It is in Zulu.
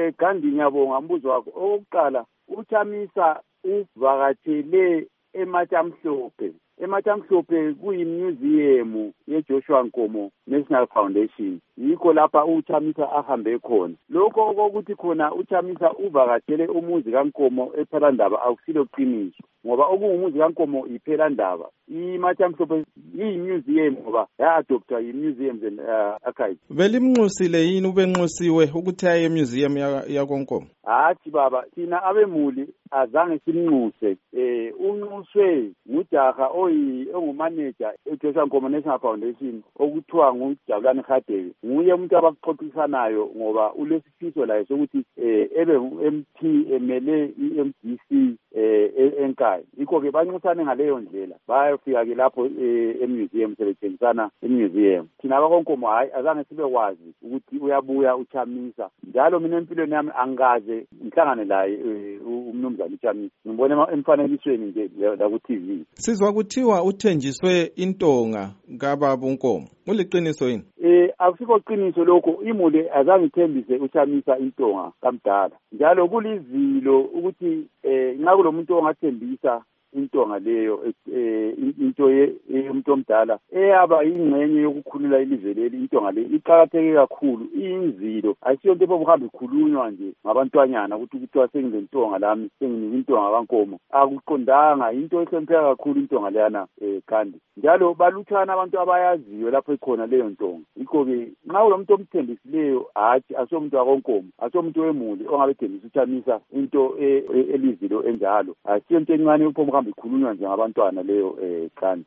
Gandhi ngiyabonga umbuzo wakho. Okokuqala, uChamisa uvakatshele eMatshamhlophe. eMatshamhlophe kuyimuseum yeJoshua Nkomo National Foundation. Yikho lapha uChamisa ahambe khona. Lokho okokuthi khona uChamisa uvakatshele umuzi kaNkomo ePhelandaba akusilo qiniso. Ngoba okungumuzi kaNkomo iPhelandaba. iMatshamhlophe yimuseum ngoba ya-adoptwa yiMuseums and Archives. Belimnxusile yini ubenxusiwe ukuthi aye emuseum yakoNkomo? Hathi baba, thina abemuli azange simnxuse. Unxuswe ngujaha ongumaneja eJoshua Nkomo National Foundation okuthiwa nguJabulani Khadebe. Nguye umuntu abaxoxisanayo ngoba ulesifiso laye sokuthi ebe ngu-MP emele i-MDC eNkayi. Yikho-ke banxusane ngaleyo ndlela. Bayofika-ke lapho emuseum sebethengisana emuseum. Thina abakoNkomo hayi azange sibekwazi ukuthi uyabuya uChamisa. Njalo mina empilweni yami angaze ngihlangane laye umnumzana uChamisa. Ngibona emfanekisweni nje la ku-TV. Sizwa kuthiwa uthenjiswe intonga kababa uNkomo. Uliqiniso yini? Akusikho qiniso lokho. Imuli azange ithembise uChamisa intonga kamdala. Njalo kulizilo ukuthi nxa kulomuntu ongathembisa intonga leyo into yomuntu omdala eyaba ingxenye yokukhulula ilizwe leli. Intonga le iqhakatheke kakhulu, iyinzilo, ayisiyo into ebuhamba ikhulunywa nje ngabantwanyana ukuthi kuthiwa sengilentonga lami, senginika intonga kaNkomo. Akuqondanga, into ehlonipheka kakhulu intonga leyana kandi. Njalo balutshwana abantu abayaziyo lapho ikhona leyo ntonga. Yikho-ke nxa kulomuntu omthembisileyo hathi asomuntu wakoNkomo, asomuntu wemuli ongabe ethembisa uChamisa into elizilo enjalo, ayisiyo into encane uphomuhamba ikhulunywa nje ngabantwana leyo kandi.